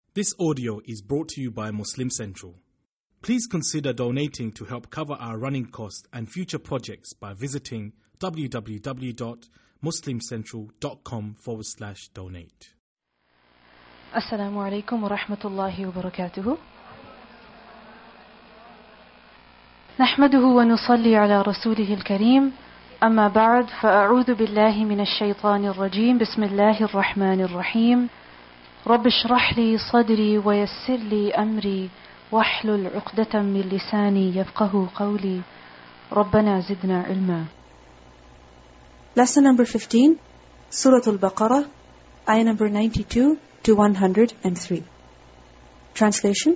This audio is brought to you by Muslim Central. Please consider donating to help cover our running costs and future projects by visiting www.muslimcentral.com/donate. Assalamu alaikum wa rahmatullahi wa barakatuhu. نحمده ونصلي على رسوله الكريم أما بعد فأعوذ بالله من الشيطان الرجيم بسم الله الرحمن الرحيم رب اشرح لي صدري ويسر لي أمري واحلل عقدة من لساني يفقه قولي ربنا زدنا علما. Lesson number 15, Surah Al-Baqarah, ayah number 92 to 103. Translation: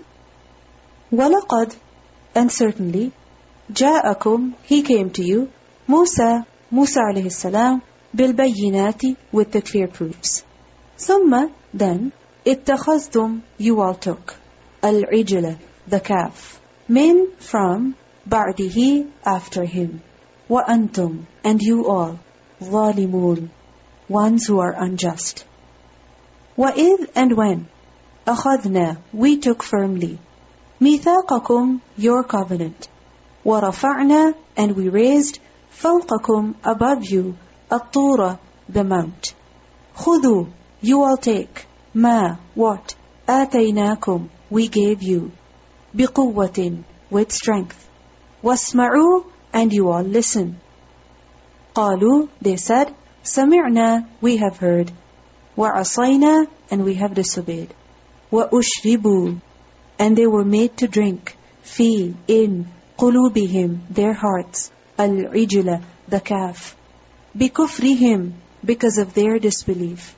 وَلَقَدْ, and certainly, جَاءَكُمْ, he came to you, Musa alayhi salam, بِالْبَيِّنَاتِ, with the clear proofs. ثُمَّ, then, اتَّخَذْتُمْ, you all took, الْعِجْلَ, the calf, min, from, بَعْدِهِ, after him, وَأَنْتُمْ, and you all, ظَالِمُونَ, ones who are unjust. وَإِذْ, and when, أَخَذْنَا, we took firmly, مِيثَاقَكُمْ, your covenant, وَرَفَعْنَا, and we raised, فَوْقَكُمْ, above you, الطُّورَ, the mount. خُذُوا, you all take, مَا, what, آتَيْنَاكُمْ, we gave you, بِقُوَّةٍ, with strength, وَاسْمَعُوا, and you all listen. قَالُوا, they said, سَمِعْنَا, we have heard, وَعَصَيْنَا, and we have disobeyed, وَأُشْرِبُوا, and they were made to drink, فِي, in, قُلُوبِهِمْ, their hearts, الْعِجْلَ, the calf, بِكُفْرِهِمْ, because of their disbelief.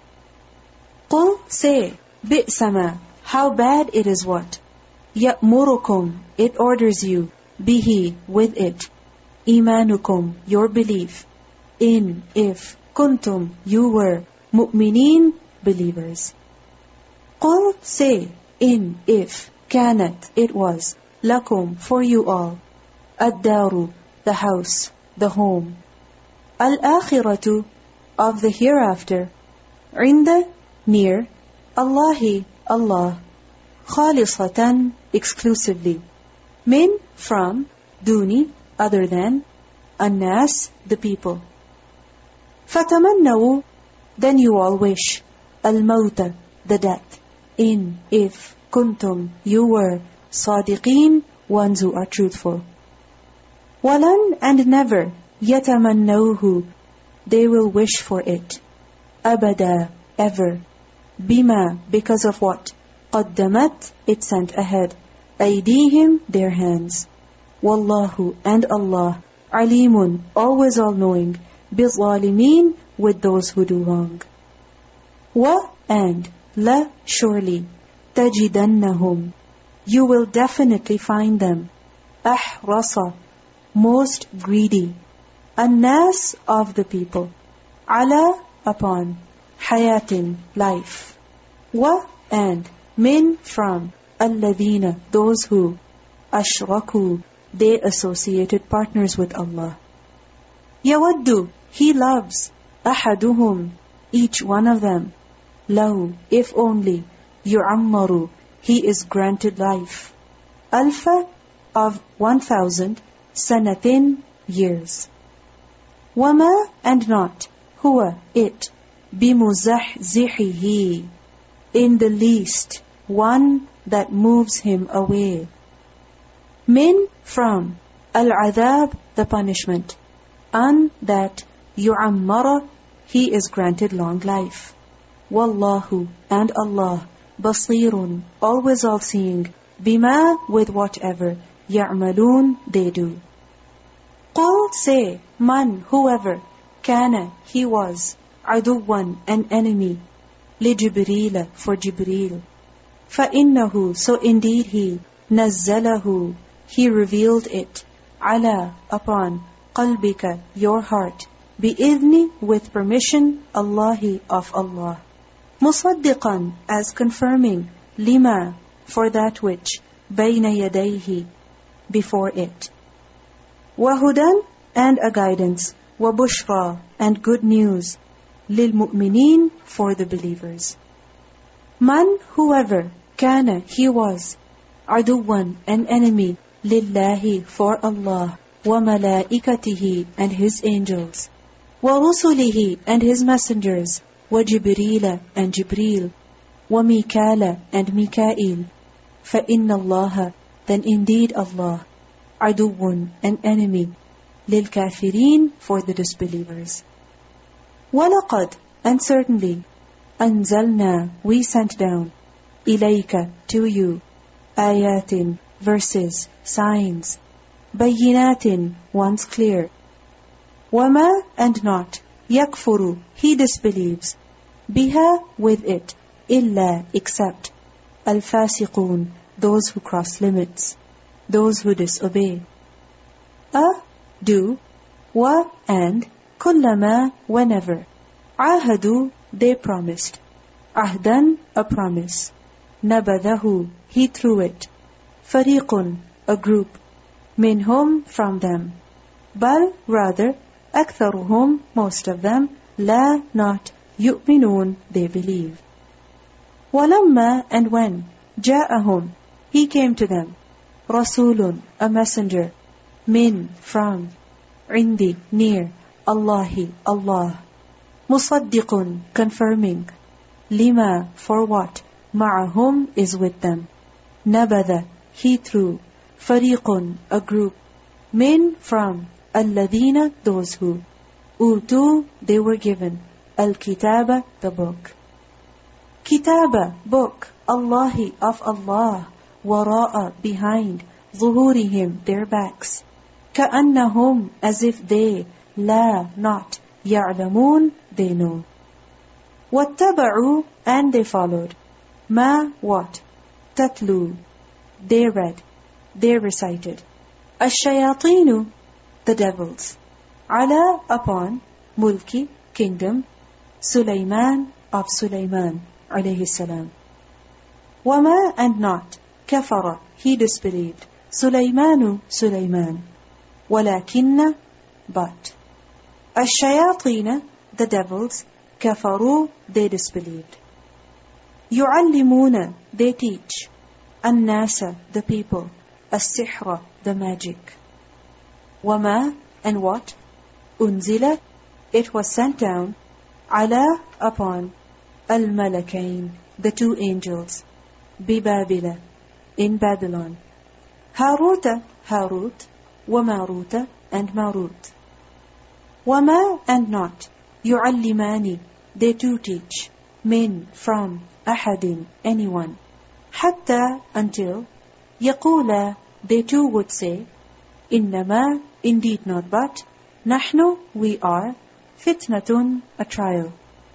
قُلْ, say, بِئْسَمَا, how bad it is what, يَأْمُرُكُمْ, it orders you, بِهِ, with it, إِيمَانُكُمْ, your belief, in, if, كُنْتُمْ, you were, مُؤْمِنِينَ, believers. قُلْ, say, in, if, كانت, it was, لَكُمْ, for you all, الدَّارُ, the house, the home, الْآخِرَةُ, of the hereafter, عِنْدَ, near, Allahi, Allah, خَالِصَةً, exclusively, min, from, duni, other than, الناس, the people. فَتَمَنَّوْا, then you all wish, الْمَوْتَ, the death, in, if, kuntum, you were, صادقين, ones who are truthful. وَلَنْ, and never, يَتَمَنَّوْهُ, they will wish for it, أَبَدًا, ever, بِمَا, because of what, قَدَّمَتْ, it sent ahead, أَيْدِيهِمْ, their hands, وَاللَّهُ, and Allah, عَلِيمٌ, always all-knowing, بِالظَّالِمِينَ, with those who do wrong. وَ, and, la, surely, تَجِدَنَّهُمْ, you will definitely find them, أَحْرَصَ, most greedy, النَّاسِ, of the people, عَلَى, upon, حَيَاتٍ, life, wa, and, min, from, الَّذِينَ, those who, أَشْرَكُوا, they associated partners with Allah. يَوَدُّ, he loves, أَحَدُهُمْ, each one of them, لَهُ, if only, يُعَمَّرُ, he is granted life, أَلْفَ, of 1,000, سَنَةٍ, years. وَمَا, and not, huwa, it, بِمُزَحْزِحِهِ, in the least, one that moves him away, min, from, al-adhab, the punishment, an, that, yu'ammara, he is granted long life. Wallahu, and Allah, basirun, always all-seeing, bima, with whatever, ya'malun, they do. Qul, say, man, whoever, kana, he was, aduwan, an enemy, li Jibreel, for Jibreel. فَإِنَّهُ, so indeed he, نَزَّلَهُ, he revealed it, ala, upon, qalbika, your heart, بِإِذْنِ, with permission, Allahi, of Allah. مُصَدِّقًا, as confirming, lima, for that which, بَيْنَ يَدَيْهِ, before it. وَهُدًى, and a guidance, وَبُشْرَى, and good news, لِلْمُؤْمِنِينَ, for the believers. Man, whoever, Kana, he was, aduwan, an enemy, lillahi, for Allah, wa malaikatihi, and His angels, wa rusulihi, and His messengers, wa Jibrila, and Jibreel, wa Mikala, and Mikail. فَإِنَّ اللَّهَ, then indeed Allah, aduwun, an enemy, lil-kafirin, for the disbelievers. وَلَقَدْ, and certainly, أَنزَلْنَا, we sent down, إِلَيْكَ, to you, آيَاتٍ, verses, signs, بَيِّنَاتٍ, once clear. وَمَا, and not, يَكْفُرُ, he disbelieves, بِهَا, with it, إِلَّا, except, الْفَاسِقُونَ, those who cross limits, those who disobey. Do, wa, and, kullama, whenever, ahadu, they promised, ahdan, a promise, nabadahu, he threw it, fariqun, a group, minhum, from them, bal, rather, aktharuhum, most of them, la, not, yu'minun, they believe. Walamma, and when, ja'ahum, he came to them, rasulun, a messenger, min, from, indi, near, Allahi, Allah, musaddiqun, confirming, lima, for what, ma'ahum, is with them, nabada, he threw, fariqun, a group, min, from, alladhina, those who, utu, they were given, al-kitaba, the book. Kitaba, book, Allahi, of Allah, wara'a, behind, zuhurihim, their backs, ka'annahum, as if they, la, not, ya'lamun, they know. Wattaba'u, and they followed, ma, what, tatlu, they read, they recited, ash-shayatinu, the devils, ala, upon, mulki, kingdom, Sulaiman, of Sulaiman, alayhi salam. Wama, and not, kafara, he disbelieved, Sulaymanu, Sulaiman, walakinna, but, ash-shayatina, the devils, kafaru, they disbelieved. Yu'allimuna, they teach, an-nasa, the people, as-sihra, the magic. Wama, and what, unzila, it was sent down, ala, upon, al-malakain, the two angels, bi-Babila, in Babylon, Haruta, Harut, wa Maruta, and Marut. Wama, and not, yu'allimani, they too teach, min, from, ahadin, anyone, hatta, until, yaqula, they too would say, innama, indeed not but, nahnu, we are, fitnatun, a trial.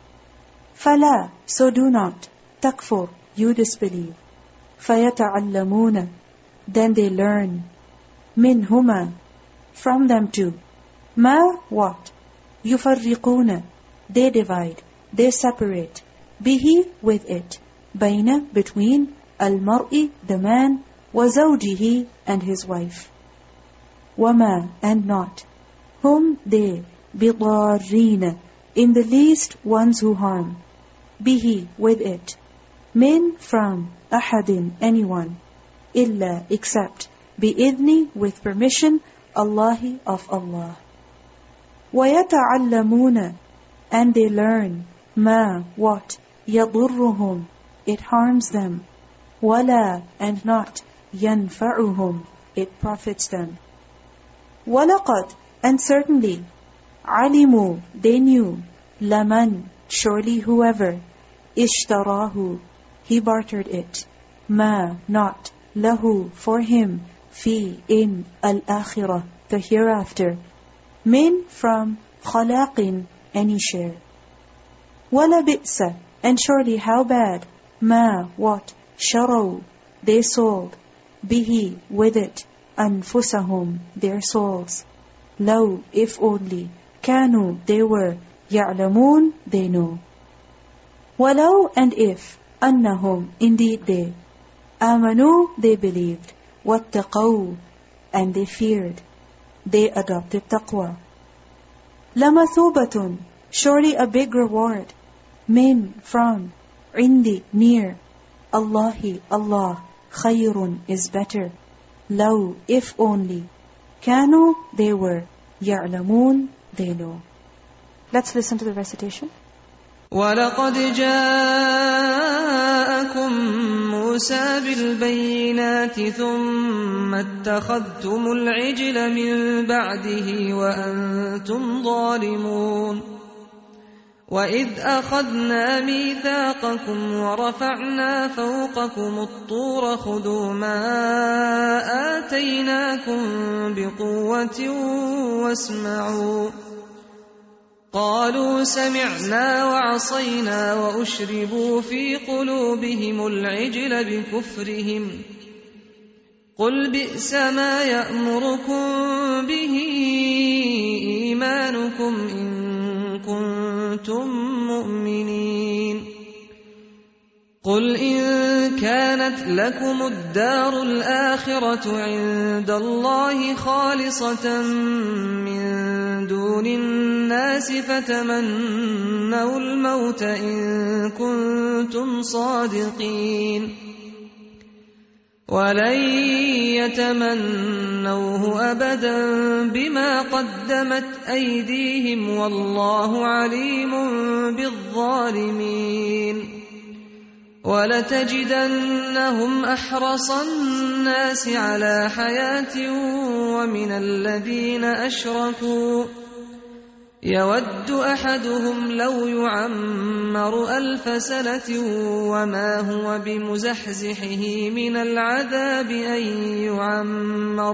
Fala, so do not, takfur, you disbelieve. Fayata'allamuna, then they learn. Minhuma, from them too. Ma, what? Yufarriquna, they divide, they separate. Bihi, with it. Baina, between. Al-mar'i, the man. Wa zawjihi, and his wife. Wama, and not. Whom, they. Bidarrina, in the least ones who harm. Bihi, with it. Min, from, ahadin, anyone, illa, except, bi'idhni, with permission, Allahi, of Allah. وَيَتَعَلَّمُونَ, and they learn, ma, what, يَضُرُّهُمْ, it harms them, وَلَا, and not, يَنْفَعُهُمْ, it profits them. وَلَقَدْ, and certainly, عَلِمُوا, they knew, لَمَنْ, surely whoever, اشتراه, he bartered it, ma, not, lahu, for him, fi, in, al-akhirah, the hereafter, min, from, khalaqin, any share. Wala bi'sa, and surely how bad, ma, what, sharaw, they sold, bihi, with it, anfusahum, their souls, law, if only, kanu, they were, ya'lamun, they know. Walau, and if, annahum, indeed they, amanu, they believed, wattaqaw, and they feared, they adopted taqwa. Lamathubatun, surely a big reward, min, from, indi, near, Allahi, Allah, khayrun is better. Law, if only. Kanu, they were. Ya'lamun, they know. Let's listen to the recitation. وَلَقَدْ جَاءَكُمْ مُوسَى بِالْبَيِّنَاتِ ثُمَّ اتَّخَذْتُمُ الْعِجْلَ مِنْ بَعْدِهِ وَأَنْتُمْ ظَالِمُونَ وَإِذْ أَخَذْنَا مِيثَاقَكُمْ وَرَفَعْنَا فَوْقَكُمُ الطُّورَ خُذُوا مَا آتَيْنَاكُمْ بِقُوَّةٍ وَاسْمَعُوا قالوا سمعنا وعصينا وأشربوا في قلوبهم العجل بكفرهم قل بئس ما يأمركم به إيمانكم إن كنتم مؤمنين قل إن كانت لكم الدار الآخرة عند الله خالصة من دون الناس فتمنوا الموت إن كنتم صادقين ولن يتمنوه أبدا بما قدمت أيديهم والله عليم بالظالمين ولتجدنهم أحرص الناس على حياة ومن الذين أشركوا يود أحدهم لو يعمر 1000 سنة وما هو بمزحزحه من العذاب أن يعمر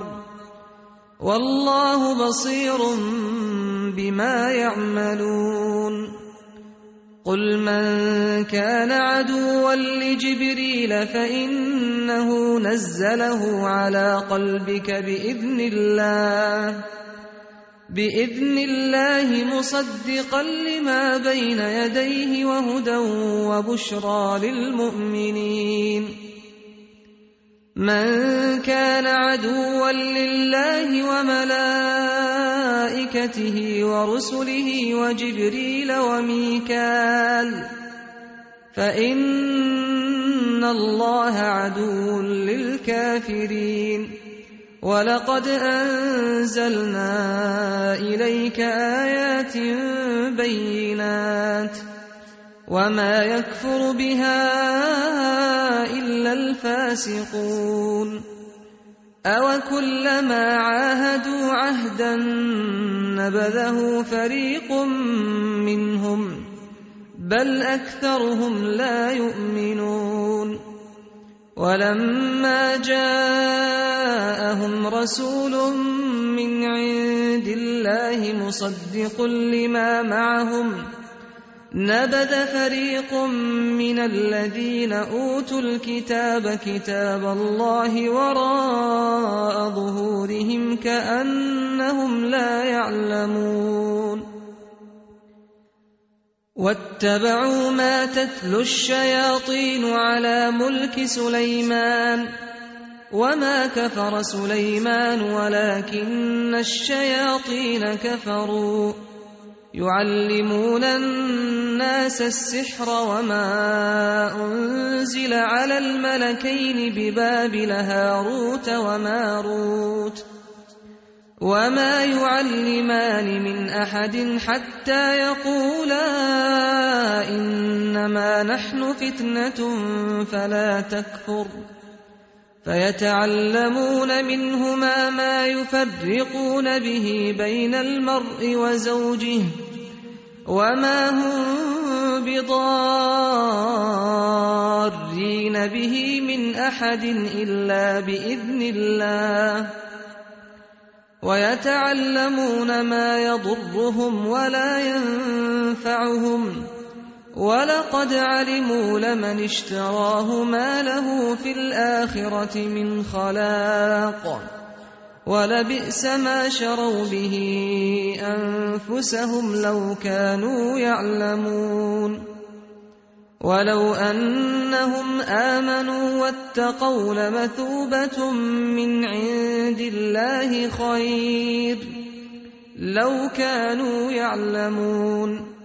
والله بصير بما يعملون قل من كان عدوا لجبريل فإنه نزله على قلبك بإذن الله مصدقا لما بين يديه وهدى وبشرى للمؤمنين من كان عدوا لله وملائكته ورسله وجبريل وميكال فإن الله عدو للكافرين ولقد أنزلنا إليك آيات بينات وما يكفر بها إلا الفاسقون أوكلما عاهدوا عهدا نبذه فريق منهم بل أكثرهم لا يؤمنون ولما جاءهم رسول من عند الله مصدق لما معهم نبذ فريق من الذين أوتوا الكتاب كتاب الله وراء ظهورهم كأنهم لا يعلمون واتبعوا ما تتلو الشياطين على ملك سليمان وما كفر سليمان ولكن الشياطين كفروا يعلمون الناس السحر وما أنزل على الملكين ببابل هاروت وماروت وما يعلمان من أحد حتى يقولا إنما نحن فتنة فلا تكفر فيتعلمون منهما ما يفرقون به بين المرء وزوجه وما هم بضارين به من أحد إلا بإذن الله ويتعلمون ما يضرهم ولا ينفعهم ولقد علموا لمن اشتراه ما له في الآخرة من خلاق ولبئس ما شروا به أنفسهم لو كانوا يعلمون ولو أنهم آمنوا واتقوا لمثوبة من عند الله خير لو كانوا يعلمون